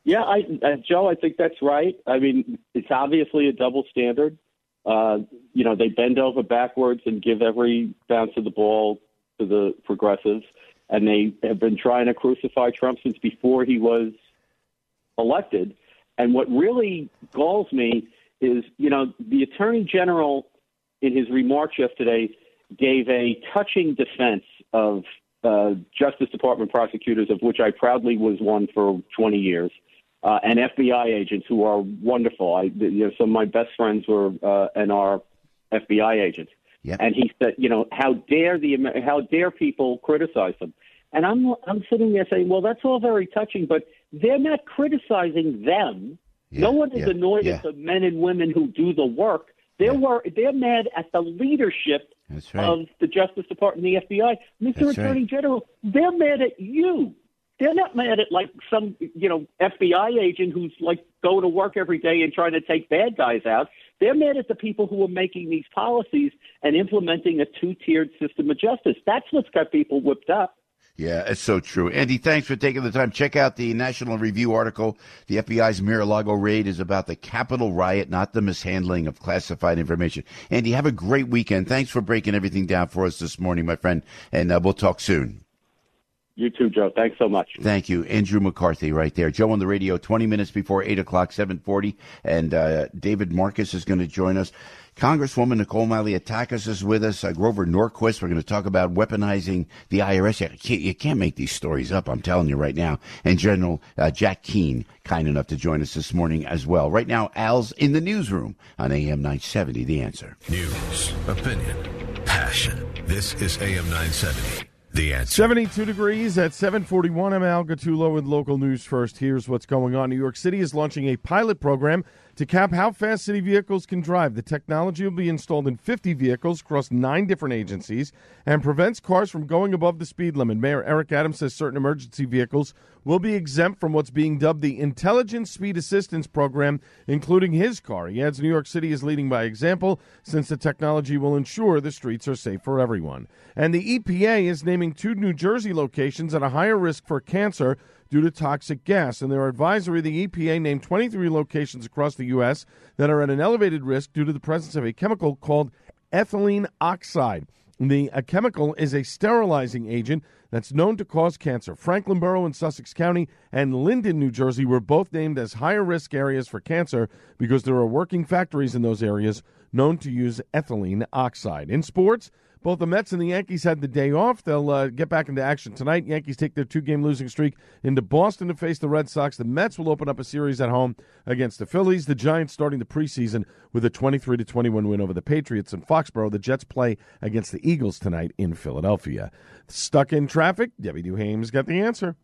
Yeah, I, uh, Joe, I think that's right. I mean, it's obviously a double standard. Uh, you know, they bend over backwards and give every bounce of the ball to the progressives, and they have been trying to crucify Trump since before he was elected. And what really galls me is, you know, the Attorney General in his remarks yesterday gave a touching defense of uh, Justice Department prosecutors, of which I proudly was one for twenty years. Uh, and F B I agents who are wonderful. I, you know, some of my best friends were uh, and are F B I agents. Yep. And he said, you know, how dare the how dare people criticize them? And I'm I'm sitting there saying, well, that's all very touching, but they're not criticizing them. Yeah, no one is yeah, annoyed yeah. at the men and women who do the work. They're Yeah. wor- they're mad at the leadership That's right. of the Justice Department and the F B I. Mister That's Attorney right. General, they're mad at you. They're not mad at, like, some, you know, F B I agent who's, like, going to work every day and trying to take bad guys out. They're mad at the people who are making these policies and implementing a two-tiered system of justice. That's what's got people whipped up. Yeah, it's so true. Andy, thanks for taking the time. Check out the National Review article. The F B I's Mar-a-Lago raid is about the Capitol riot, not the mishandling of classified information. Andy, have a great weekend. Thanks for breaking everything down for us this morning, my friend, and uh, we'll talk soon. You too, Joe. Thanks so much. Thank you. Andrew McCarthy right there. Joe on the radio, twenty minutes before eight o'clock, seven forty. And uh, David Marcus is going to join us. Congresswoman Nicole Malliotakis is with us. Uh, Grover Norquist. We're going to talk about weaponizing the I R S. You can't, you can't make these stories up, I'm telling you right now. And General uh, Jack Keane, kind enough to join us this morning as well. Right now, Al's in the newsroom on A M nine seventy, The Answer. News, opinion, passion. This is A M nine seventy. The Answer. seventy-two degrees at seven forty-one. I'm Al Gattulo with local news first. Here's what's going on. New York City is launching a pilot program to cap how fast city vehicles can drive. The technology will be installed in fifty vehicles across nine different agencies and prevents cars from going above the speed limit. Mayor Eric Adams says certain emergency vehicles will be exempt from what's being dubbed the Intelligent Speed Assistance Program, including his car. He adds New York City is leading by example since the technology will ensure the streets are safe for everyone. And the E P A is naming two New Jersey locations at a higher risk for cancer due to toxic gas. In their advisory, the E P A named twenty-three locations across the U S that are at an elevated risk due to the presence of a chemical called ethylene oxide. The a chemical is a sterilizing agent that's known to cause cancer. Franklin Borough in Sussex County and Linden, New Jersey were both named as higher risk areas for cancer because there are working factories in those areas known to use ethylene oxide. In sports, both the Mets and the Yankees had the day off. They'll uh, get back into action tonight. Yankees take their two-game losing streak into Boston to face the Red Sox. The Mets will open up a series at home against the Phillies. The Giants starting the preseason with a twenty-three to twenty-one win over the Patriots in Foxborough. The Jets play against the Eagles tonight in Philadelphia. Stuck in traffic? Debbie Duhame's got the answer.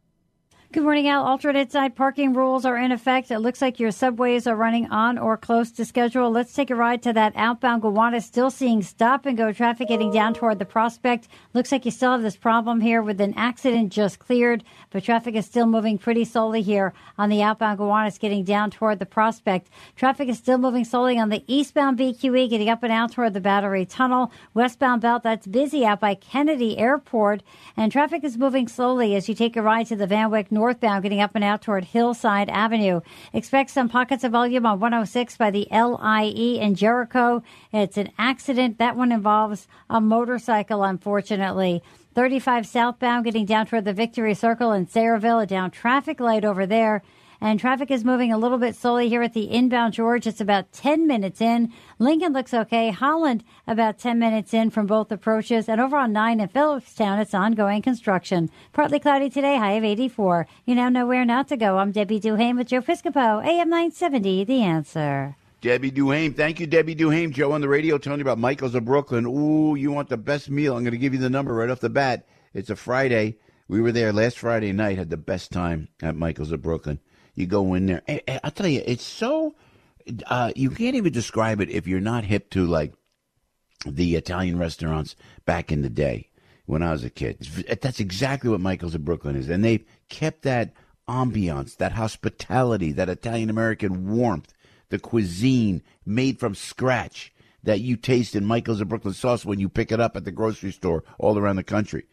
Good morning, Al. Alternate side parking rules are in effect. It looks like your subways are running on or close to schedule. Let's take a ride to that outbound Gowanus. Still seeing stop-and-go traffic getting down toward the Prospect. Looks like you still have this problem here with an accident just cleared, but traffic is still moving pretty slowly here on the outbound Gowanus getting down toward the Prospect. Traffic is still moving slowly on the eastbound B Q E getting up and out toward the Battery Tunnel. Westbound belt, that's busy out by Kennedy Airport, and traffic is moving slowly as you take a ride to the Van Wyck northbound, getting up and out toward Hillside Avenue. Expect some pockets of volume on one oh six by the L I E in Jericho. It's an accident. That one involves a motorcycle, unfortunately. thirty-five southbound, getting down toward the Victory Circle in Sayreville. A down traffic light over there. And traffic is moving a little bit slowly here at the inbound George. It's about ten minutes in. Lincoln looks okay. Holland about ten minutes in from both approaches. And over on nine in Phillipstown, it's ongoing construction. Partly cloudy today, high of eighty-four. You now know where not to go. I'm Debbie Duhame with Joe Piscopo, A M nine seventy, The Answer. Debbie Duhame. Thank you, Debbie Duhame. Joe on the radio telling you about Michael's of Brooklyn. Ooh, you want the best meal. I'm going to give you the number right off the bat. It's a Friday. We were there last Friday night, had the best time at Michael's of Brooklyn. You go in there. I'll tell you, it's so, uh, you can't even describe it if you're not hip to, like, the Italian restaurants back in the day when I was a kid. That's exactly what Michael's of Brooklyn is. And they've kept that ambiance, that hospitality, that Italian-American warmth, the cuisine made from scratch that you taste in Michael's of Brooklyn sauce when you pick it up at the grocery store all around the country.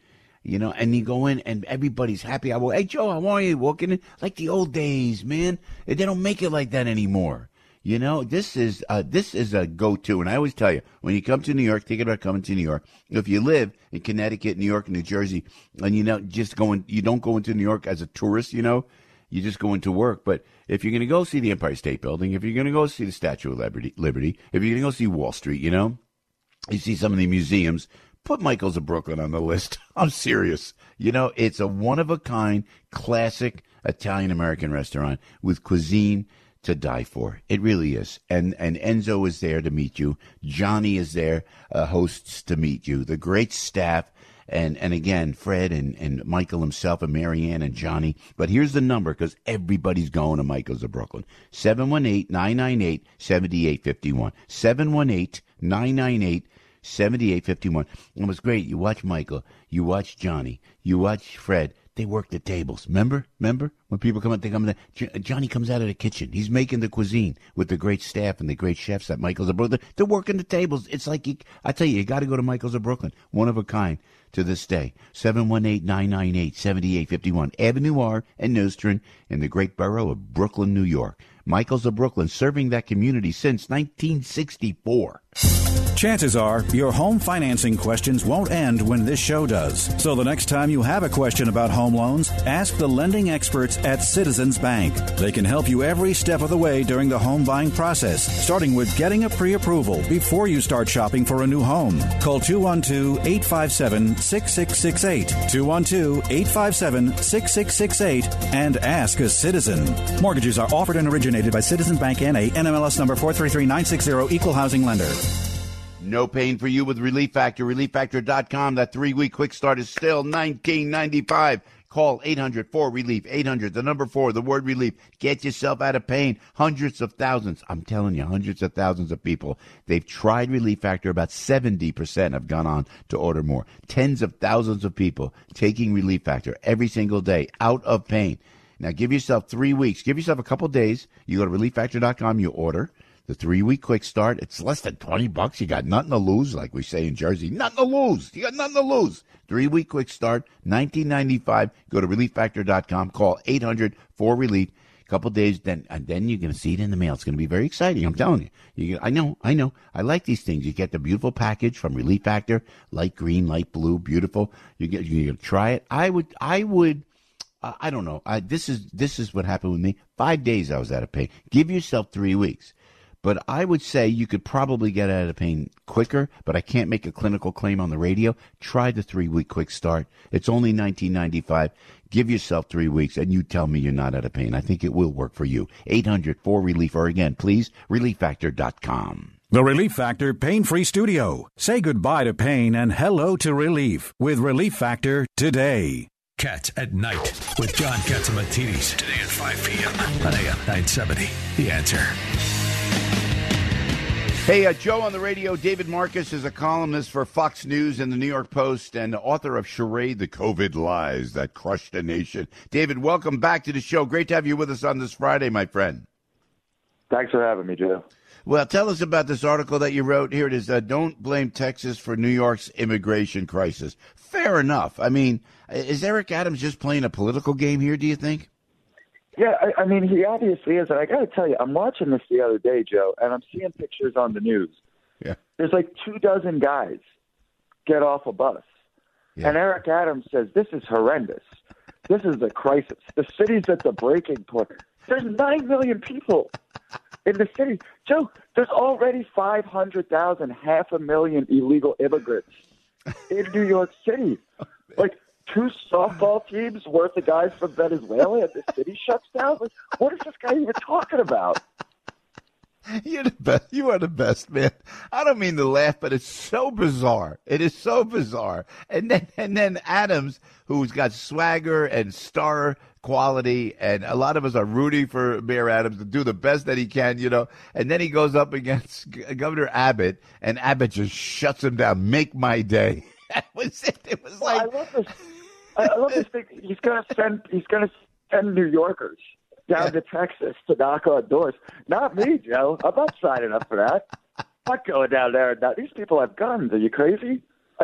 You know, and you go in and everybody's happy. I will, hey, Joe, how are you? Walking in like the old days, man. They don't make it like that anymore. You know, this is uh, this is a go-to. And I always tell you, when you come to New York, think about coming to New York. If you live in Connecticut, New York, New Jersey, and you know, just going, you don't go into New York as a tourist, you know, you just go into work. But if you're going to go see the Empire State Building, if you're going to go see the Statue of Liberty, Liberty, if you're going to go see Wall Street, you know, you see some of the museums, put Michael's of Brooklyn on the list. I'm serious. You know, it's a one-of-a-kind, classic Italian-American restaurant with cuisine to die for. It really is. And and Enzo is there to meet you. Johnny is there, uh, hosts to meet you. The great staff. And and again, Fred and, and Michael himself and Marianne and Johnny. But here's the number, because everybody's going to Michael's of Brooklyn. seven one eight, nine nine eight, seven eight five one. seven one eight, nine nine eight, seven eight five one. It was great. You watch Michael. You watch Johnny. You watch Fred. They work the tables. Remember? Remember? When people come in, they come in. The, Johnny comes out of the kitchen. He's making the cuisine with the great staff and the great chefs at Michael's of Brooklyn. They're working the tables. It's like, you, I tell you, you got to go to Michael's of Brooklyn. One of a kind to this day. seven one eight, nine nine eight, seven eight five one. Avenue R and Nostrand in the great borough of Brooklyn, New York. Michael's of Brooklyn, serving that community since nineteen sixty-four. Chances are your home financing questions won't end when this show does. So the next time you have a question about home loans, ask the lending experts at Citizens Bank. They can help you every step of the way during the home buying process, starting with getting a pre-approval before you start shopping for a new home. Call two one two, eight five seven, six six six eight, two one two, eight five seven, six six six eight, and ask a citizen. Mortgages are offered and originated by Citizen Bank N A, N M L S number four three three nine six zero, Equal Housing Lender. No pain for you with Relief Factor. relief factor dot com. That three-week quick start is still nineteen ninety-five. Call eight hundred four relief. eight hundred, the number four, the word relief. Get yourself out of pain. Hundreds of thousands, I'm telling you, hundreds of thousands of people. They've tried Relief Factor. About seventy percent have gone on to order more. Tens of thousands of people taking Relief Factor every single day out of pain. Now, give yourself three weeks. Give yourself a couple days. You go to relief factor dot com, you order the three-week quick start. It's less than twenty bucks. You got nothing to lose, like we say in Jersey. Nothing to lose. You got nothing to lose. Three-week quick start, nineteen ninety-five. Go to relief factor dot com. Call eight hundred four relief. A couple days, then and then you're going to see it in the mail. It's going to be very exciting. I'm telling you. you. I know, I know. I like these things. You get the beautiful package from Relief Factor, light green, light blue, beautiful. You get, you're going to try it. I would, I would. Uh, I don't know. I, this is this is what happened with me. Five days I was out of pain. Give yourself three weeks. But I would say you could probably get out of pain quicker, but I can't make a clinical claim on the radio. Try the three-week quick start. It's only nineteen ninety-five. Give yourself three weeks, and you tell me you're not out of pain. I think it will work for you. eight hundred four relief, or again, please, relief factor dot com. The Relief Factor Pain-Free Studio. Say goodbye to pain and hello to relief with Relief Factor today. Cats at Night with John Catsimatidis. Today at five p.m. on A M nine seventy. The Answer. Hey, uh, Joe on the radio. David Marcus is a columnist for Fox News and the New York Post and the author of Charade, the COVID Lies That Crushed the Nation. David, welcome back to the show. Great to have you with us on this Friday, my friend. Thanks for having me, Joe. Well, tell us about this article that you wrote. Here it is. Uh, Don't blame Texas for New York's immigration crisis. Fair enough. I mean, is Eric Adams just playing a political game here, do you think? Yeah, I, I mean, he obviously is. And I got to tell you, I'm watching this the other day, Joe, and I'm seeing pictures on the news. Yeah. There's like two dozen guys get off a bus. Yeah. And Eric Adams says, this is horrendous. This is a crisis. The city's at the breaking point. There's nine million people in the city. Joe, there's already five hundred thousand, half a million illegal immigrants in New York City. Like, two softball teams worth of guys from Venezuela and the city shuts down? Like, what is this guy even talking about? You're the best. You are the best, man. I don't mean to laugh, but it's so bizarre. It is so bizarre. And then, and then Adams, who's got swagger and star quality, and a lot of us are rooting for Mayor Adams to do the best that he can, you know. And then he goes up against Governor Abbott, and Abbott just shuts him down. Make my day. That was it. It was like. I love this. I love this thing. He's gonna send. He's gonna send New Yorkers down yeah. to Texas to knock on doors. Not me, Joe. I'm not signing up for that. I'm not going down there. Now, these people have guns. Are you crazy? I,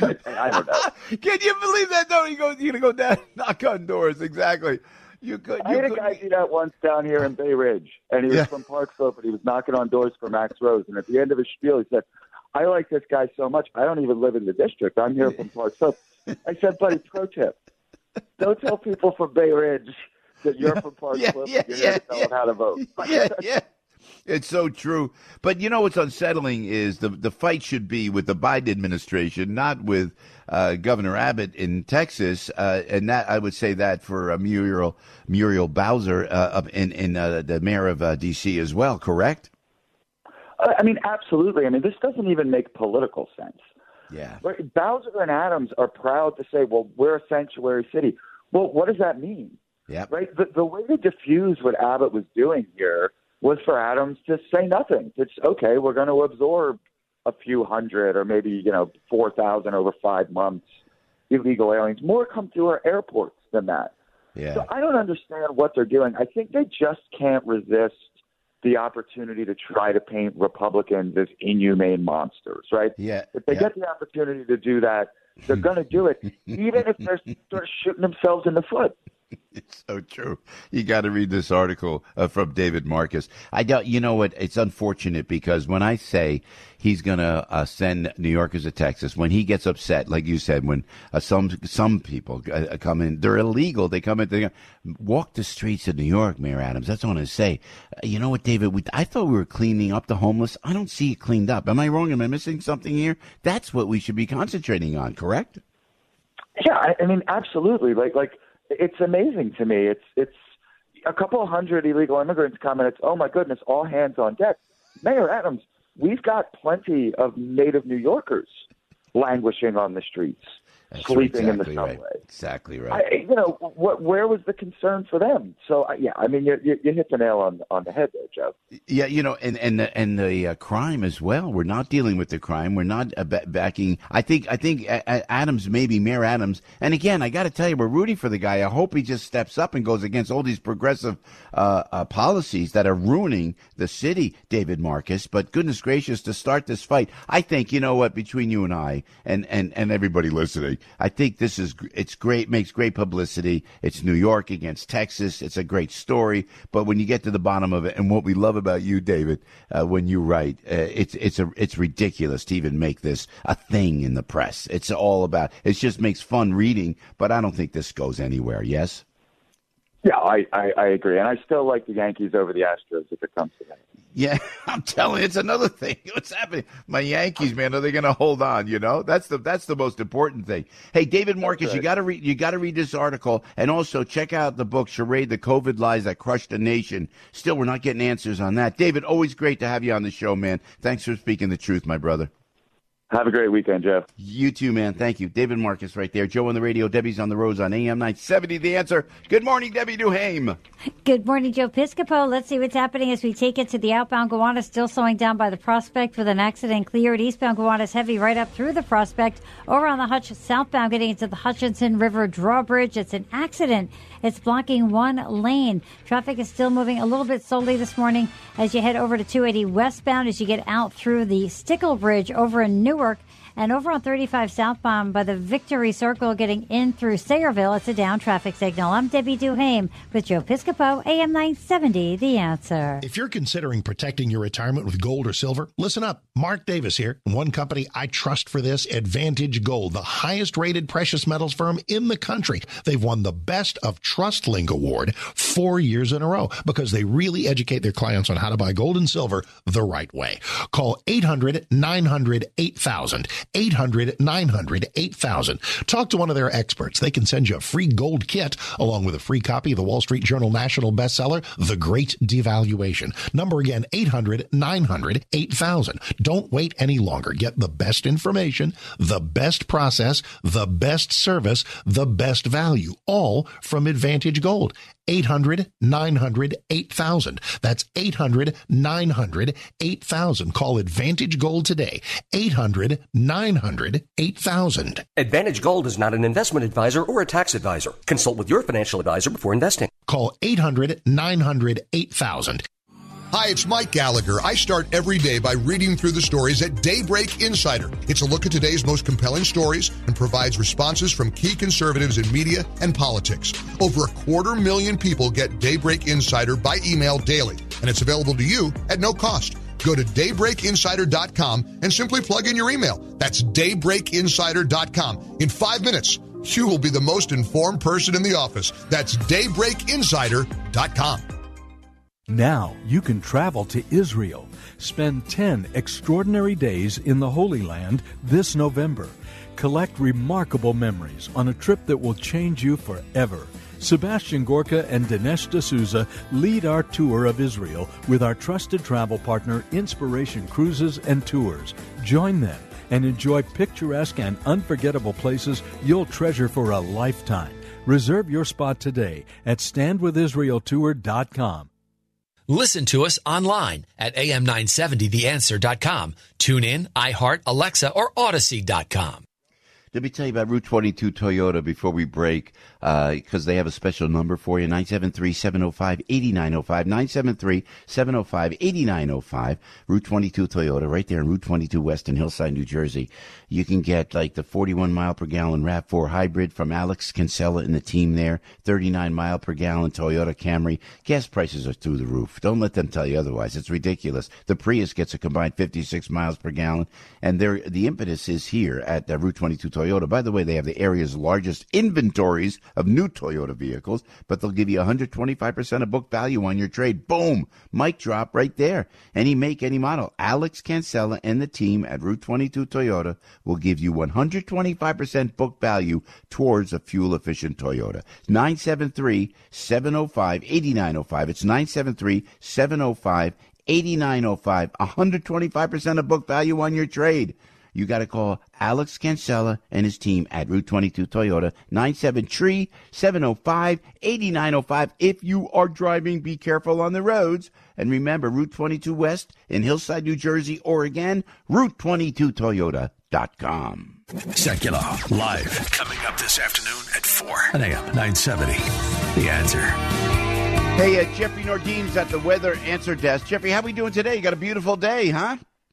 I don't know. Can you believe that? No, you go, you're gonna go down, knock on doors. Exactly. You could. I you had a could, guy do that once down here in Bay Ridge, and he was Yeah. from Park Slope, and he was knocking on doors for Max Rose. And at the end of his spiel, he said, "I like this guy so much. I don't even live in the district. I'm here from Park Slope." I said, "Buddy, pro tip: don't tell people from Bay Ridge that you're from Park Yeah, Slope. yeah, and you're yeah, going to tell yeah. them how to vote." yeah, yeah. It's so true. But you know what's unsettling is the the fight should be with the Biden administration, not with uh, Governor Abbott in Texas. Uh, and that I would say that for uh, Muriel Muriel Bowser uh, up in in uh, the mayor of uh, D C as well. Correct? Uh, I mean, absolutely. I mean, this doesn't even make political sense. Yeah. Right? Bowser and Adams are proud to say, "Well, we're a sanctuary city." Well, what does that mean? Yeah. Right. The, the way to diffuse what Abbott was doing here was for Adams to say nothing. It's okay. We're going to absorb a few hundred, or maybe you know four thousand over five months illegal aliens. More come through our airports than that. Yeah. So I don't understand what they're doing. I think they just can't resist the opportunity to try to paint Republicans as inhumane monsters. Right. Yeah. If they yeah. get the opportunity to do that, they're going to do it, even if they're sort of shooting themselves in the foot. It's so true. You got to read this article uh, from David Marcus. I don't. You know what? It's unfortunate because when I say he's going to uh, send New Yorkers to Texas, when he gets upset, like you said, when uh, some some people uh, come in, they're illegal. They come in, they walk the streets of New York, Mayor Adams. That's what I want to say. Uh, you know what, David? We, I thought we were cleaning up the homeless. I don't see it cleaned up. Am I wrong? Am I missing something here? That's what we should be concentrating on. Correct? Yeah, I, I mean, absolutely. Like, like. It's amazing to me. It's it's a couple of hundred illegal immigrants come, and it's, oh, my goodness, all hands on deck. Mayor Adams, we've got plenty of native New Yorkers languishing on the streets, That's sleeping exactly in the subway. Right. Exactly right. I, you know, what? Where was the concern for them? So, I, yeah, I mean, you, you, you hit the nail on on the head there, Joe. Yeah, you know, and and the, and the uh, crime as well. We're not dealing with the crime. We're not uh, ba- backing. I think I think Adams, maybe Mayor Adams. And again, I got to tell you, we're rooting for the guy. I hope he just steps up and goes against all these progressive uh, uh, policies that are ruining the city, David Marcus. But goodness gracious, to start this fight, I think, you know what, between you and I and and and everybody listening, I think this is it's great, makes great publicity. It's New York against Texas. It's a great story. But when you get to the bottom of it, and what we love about you, David, uh, when you write, uh, it's it's a it's ridiculous to even make this a thing in the press. It's all about. It just makes fun reading, but I don't think this goes anywhere. Yes. Yeah, I, I, I agree, and I still like the Yankees over the Astros if it comes to that. Yeah, I'm telling you, it's another thing. What's happening? My Yankees, man, are they going to hold on? You know, that's the that's the most important thing. Hey, David Marcus, right. you got to read you got to read this article, and also check out the book "Charade: The COVID Lies That Crushed the Nation." Still, we're not getting answers on that. David, always great to have you on the show, man. Thanks for speaking the truth, my brother. Have a great weekend, Jeff. You too, man. Thank you. David Marcus right there. Joe on the radio. Debbie's on the roads on A M nine seventy. The Answer. Good morning, Debbie Duhame. Good morning, Joe Piscopo. Let's see what's happening as we take it to the outbound Gowanus. Still slowing down by the Prospect with an accident cleared. Eastbound Gowanus heavy right up through the Prospect. Over on the Hutch southbound getting into the Hutchinson River drawbridge. It's an accident. It's blocking one lane. Traffic is still moving a little bit slowly this morning as you head over to two eighty westbound as you get out through the Stickle Bridge over in Newark. And over on thirty-five southbound by the Victory Circle getting in through Sayreville, it's a down traffic signal. I'm Debbie Duhame with Joe Piscopo, A M nine seventy, The Answer. If you're considering protecting your retirement with gold or silver, listen up. Mark Davis here. One company I trust for this, Advantage Gold, the highest rated precious metals firm in the country. They've won the Best of TrustLink Award four years in a row because they really educate their clients on how to buy gold and silver the right way. Call eight hundred nine hundred eight thousand. eight hundred nine hundred eight thousand. Talk to one of their experts. They can send you a free gold kit along with a free copy of the Wall Street Journal national bestseller, The Great Devaluation. Number again, eight hundred nine hundred eight thousand. Don't wait any longer. Get the best information, the best process, the best service, the best value, all from Advantage Gold. eight hundred nine hundred eight thousand. That's eight hundred nine hundred eight thousand. Call Advantage Gold today. eight hundred nine hundred eight thousand. Advantage Gold is not an investment advisor or a tax advisor. Consult with your financial advisor before investing. Call eight hundred nine hundred eight thousand. Hi, it's Mike Gallagher. I start every day by reading through the stories at Daybreak Insider. It's a look at today's most compelling stories and provides responses from key conservatives in media and politics. Over a quarter million people get Daybreak Insider by email daily, and it's available to you at no cost. Go to daybreak insider dot com and simply plug in your email. That's daybreak insider dot com. In five minutes, you will be the most informed person in the office. That's daybreak insider dot com. Now you can travel to Israel. Spend ten extraordinary days in the Holy Land this November. Collect remarkable memories on a trip that will change you forever. Sebastian Gorka and Dinesh D'Souza lead our tour of Israel with our trusted travel partner, Inspiration Cruises and Tours. Join them and enjoy picturesque and unforgettable places you'll treasure for a lifetime. Reserve your spot today at stand with israel tour dot com. Listen to us online at A M nine seventy the answer dot com. Tune in, iHeart, Alexa, or Odyssey dot com. Let me tell you about Route twenty-two Toyota before we break, because uh, they have a special number for you, nine seven three, seven oh five, eight nine oh five, nine seven three, seven oh five, eight nine oh five, Route twenty-two Toyota, right there in Route twenty-two West in Hillside, New Jersey. You can get like the forty-one mile per gallon RAV four hybrid from Alex Kinsella and the team there, thirty-nine mile per gallon Toyota Camry. Gas prices are through the roof. Don't let them tell you otherwise. It's ridiculous. The Prius gets a combined fifty-six miles per gallon, and the impetus is here at uh, Route twenty-two Toyota. By the way, they have the area's largest inventories of new Toyota vehicles, but they'll give you one hundred twenty-five percent of book value on your trade. Boom! Mic drop right there. Any make, any model. Alex Cancella and the team at Route twenty-two Toyota will give you one hundred twenty-five percent book value towards a fuel-efficient Toyota. nine seven three, seven oh five, eight nine oh five. It's nine seven three, seven oh five, eight nine oh five. one hundred twenty-five percent of book value on your trade. You got to call Alex Cancella and his team at Route twenty-two Toyota, nine seven three, seven oh five, eight nine oh five. If you are driving, be careful on the roads. And remember, Route twenty-two West in Hillside, New Jersey, or again, route twenty-two toyota dot com. Secular, live, coming up this afternoon at four on A M nine seventy. The Answer. Hey, uh, Jeffrey Nordeen's at the Weather Answer Desk. Jeffrey, how we doing today? You got a beautiful day, huh?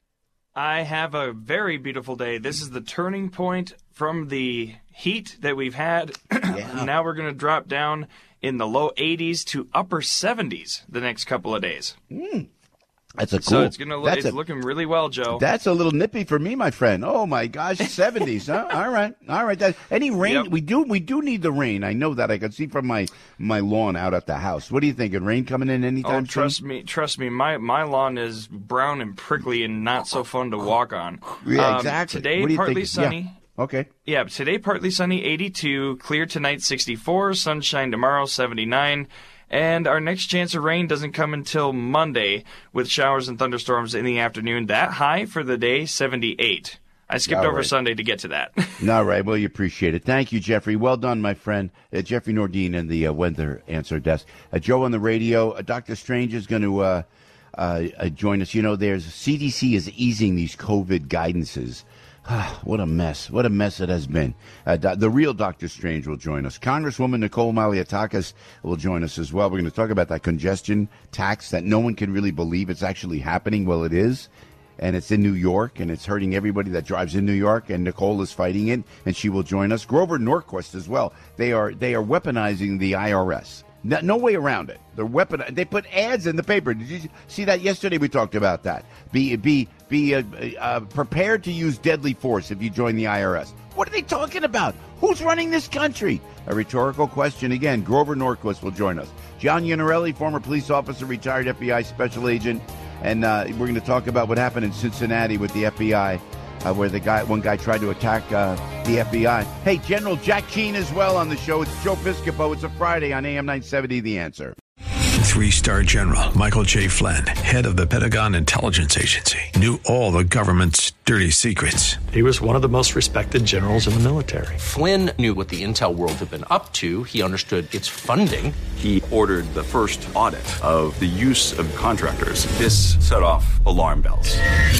I have a very beautiful day. This is the turning point from the heat that we've had. Yeah. Now we're going to drop down in the low eighties to upper seventies the next couple of days. Mm. That's a cool. So it's going to look. It's a, looking really well, Joe. That's a little nippy for me, my friend. Oh my gosh, seventies. Huh? All right, all right. That, any rain? Yep. We do. We do need the rain. I know that. I can see from my my lawn out at the house. What do you think? Is rain coming in anytime? Oh, trust soon? me. Trust me. My my lawn is brown and prickly and not so fun to walk on. Yeah, um, exactly. Today, what do you partly think? sunny. Yeah. Okay. Yeah, today partly sunny, eighty-two. Clear tonight, sixty-four. Sunshine tomorrow, seventy-nine. And our next chance of rain doesn't come until Monday, with showers and thunderstorms in the afternoon. That high for the day, seventy-eight. I skipped All over right. Sunday to get to that. All right. Well, you appreciate it. Thank you, Jeffrey. Well done, my friend. Uh, Jeffrey Nordeen in the uh, Weather Answer Desk. Uh, Joe on the radio. Uh, Doctor Strange is going to uh, uh, uh, join us. You know, there's C D C is easing these COVID guidances. What a mess. What a mess it has been. Uh, do, the real Doctor Strange will join us. Congresswoman Nicole Malliotakis will join us as well. We're going to talk about that congestion tax that no one can really believe it's actually happening. Well, it is. And it's in New York, and it's hurting everybody that drives in New York, and Nicole is fighting it, and she will join us. Grover Norquist as well. They are they are weaponizing the I R S. No, no way around it. They're weapon. They put ads in the paper. Did you see that yesterday? We talked about that. Be be be uh, uh, prepared to use deadly force if you join the I R S. What are they talking about? Who's running this country? A rhetorical question again. Grover Norquist will join us. John Iannarelli, former police officer, retired F B I special agent, and uh, we're going to talk about what happened in Cincinnati with the F B I. Uh, where the guy, one guy tried to attack uh, the F B I. Hey, General Jack Keane as well on the show. It's Joe Piscopo. It's a Friday on A M nine seventy, The Answer. Three-star General Michael J. Flynn, head of the Pentagon Intelligence Agency, knew all the government's dirty secrets. He was one of the most respected generals in the military. Flynn knew what the intel world had been up to. He understood its funding. He ordered the first audit of the use of contractors. This set off alarm bells.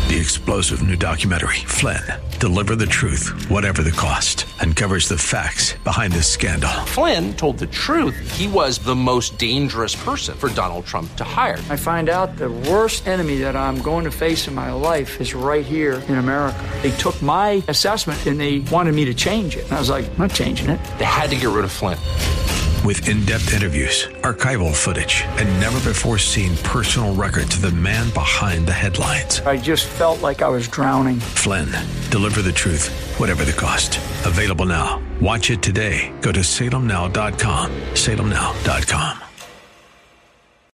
The explosive new documentary, Flynn, Deliver the Truth, Whatever the Cost, uncovers the facts behind this scandal. Flynn told the truth. He was the most dangerous person for Donald Trump to hire. I find out the worst enemy that I'm going to face in my life is right here in America. They took my assessment and they wanted me to change it. And I was like, I'm not changing it. They had to get rid of Flynn. With in-depth interviews, archival footage, and never-before-seen personal records of the man behind the headlines. I just felt like I was drowning. Flynn, Deliver the Truth, Whatever the Cost. Available now. Watch it today. Go to salem now dot com. salem now dot com.